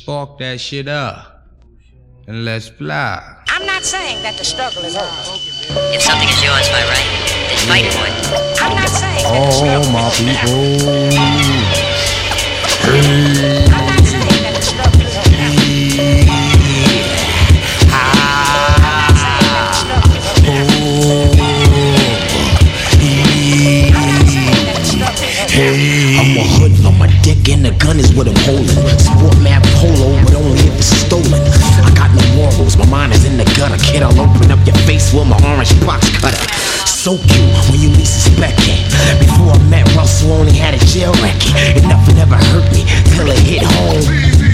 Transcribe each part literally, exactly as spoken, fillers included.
spark that shit up and let's fly. I'm not saying that the struggle is over. If something is yours by right, then fight for it. I'm not saying that the Oh, struggle my is over. people. I'm not saying that the struggle is over. I'm not saying that the struggle is over. I'm not saying that the struggle is over. I'm a hoodlum, my dick and the gun is what I'm holding. Sport map polo, but only if it's stolen. I got no morals, my mind is in the gutter. Kid, I'll open up your face with my orange box cutter. So cute when you least suspect it. Before I met Russell, only had a jail record. And nothing ever hurt me till it hit home.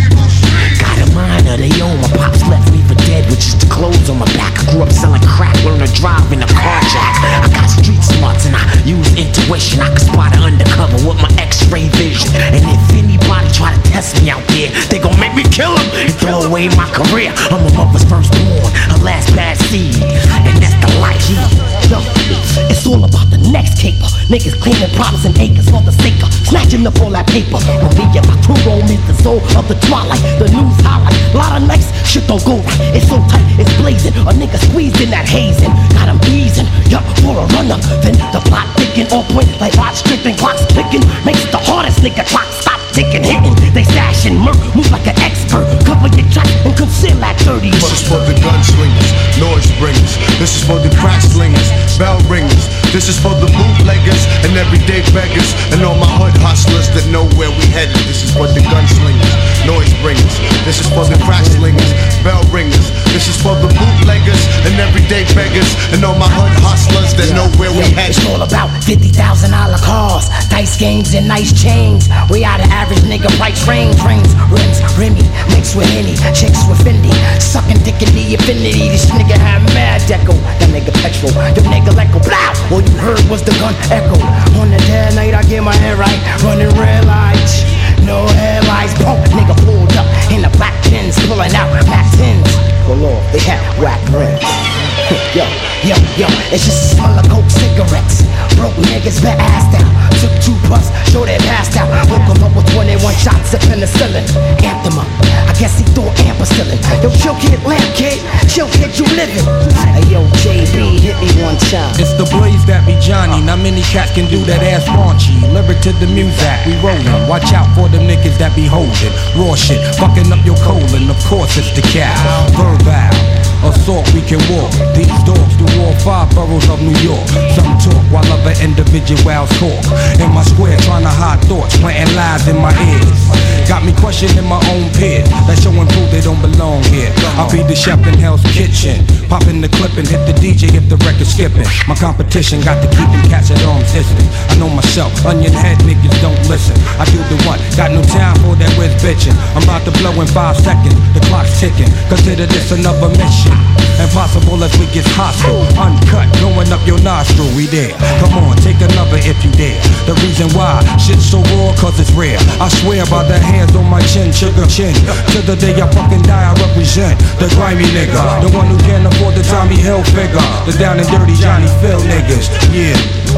Got a mind of their own. My pops left me for dead with just the clothes on my back. I grew up selling crack, learned to drive in a car jack. I got street smarts and I use intuition. I can spot an undercover with my x-ray vision. And if anybody try to test me out there, they gon' make me kill them and throw away my career. I'm a mother's firstborn, her last bad seed, and that's the life. Yo, it's all about the next caper. Niggas claiming problems and acres for the sake of snatching up all that paper. When we get my true romance, the soul of the twilight, the news highlight. Lot of nights, shit don't go right. It's so tight, it's blazing. A nigga squeezed in that hazing. Got him easing, yup, for a runner. Then the plot ticking, on point like Rod Strickland. Clocks clicking, makes the hardest nigga clock stop ticking, hitting. They stashing, murk, move like an expert. Cover your track and conceal that thirty. This is for the gunslingers, noise bringers. This is for the crack slingers, bell ringers. This is for the bootleggers and everyday beggars, and all my hood hustlers that know where we headed. This is for the gunslingers, noise bringers. This is for the crack slingers, bell ringers. This is for the bootleggers and everyday beggars, and all my hood hustlers that know where we headed. It's all about fifty thousand dollar cars, dice games and nice chains. We are the average nigga price range. Rings, rims, Remy, mixed with Henny, chicks with Fendi, sucking dick in the infinity. This nigga had mad deco, that nigga petrol, the nigga echo, blow. All you heard was the gun echo. On the dead night I get my head right, running red lights, no headlights. Punk nigga pulled up in the black pins, pulling out Mac tens. Pull off, they had whack rims. Yo, yo, yo, it's just a smell of coke cigarettes. Broke niggas been assed out. Took two puffs, sure they passed out. Woke 'em up with twenty-one shots of penicillin. Amped him up, I guess he thought ampicillin. Yo, chill kid, lamp kid, chill kid, you living. Hey yo, J B, hit me one time. It's the blaze that be Johnny. Not many cats can do that ass raunchy. Lyric to the music, we rollin'. Watch out for them niggas that be holding raw shit, fucking up your colon. Of course it's the cat. Verbal assault, we can walk. These dogs do all five boroughs of New York. Some talk while other individuals talk. In my square, trying to hide thoughts, planting lies in my ears. Got me questioning my own peers. That showing proof they don't belong here. I'll be the chef in Hell's Kitchen, popping the clip and hit the D J if the record's skipping. My competition got to keep them cats at arm's distance. I know myself, onion head niggas don't listen. I do the one, got no time for that with bitching. I'm about to blow in five seconds, the clock's ticking. Consider this another mission. Impossible as we get hostile, uncut, blowing up your nostril, we there. Come on, take another if you dare. The reason why shit's so raw, cause it's rare. I swear by the hands on my chin, sugar chin. To the day I fucking die, I represent the grimy nigga, the one who can't afford the Tommy Hill figure, the down and dirty Johnny Phil niggas. Yeah,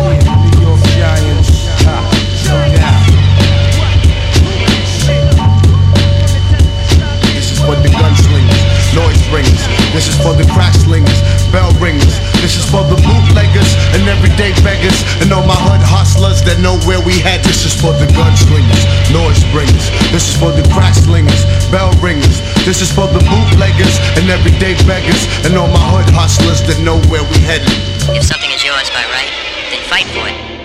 New York Giants. This is for the gunslingers, noise bringers. This is for the crack slingers, bell ringers. This is for the bootleggers and everyday beggars, and all my hood hustlers that know where we head. This is for the gunslingers, noise bringers. This is for the crack slingers, bell ringers. This is for the bootleggers and everyday beggars, and all my hood hustlers that know where we headed. If something is yours by right, then fight for it.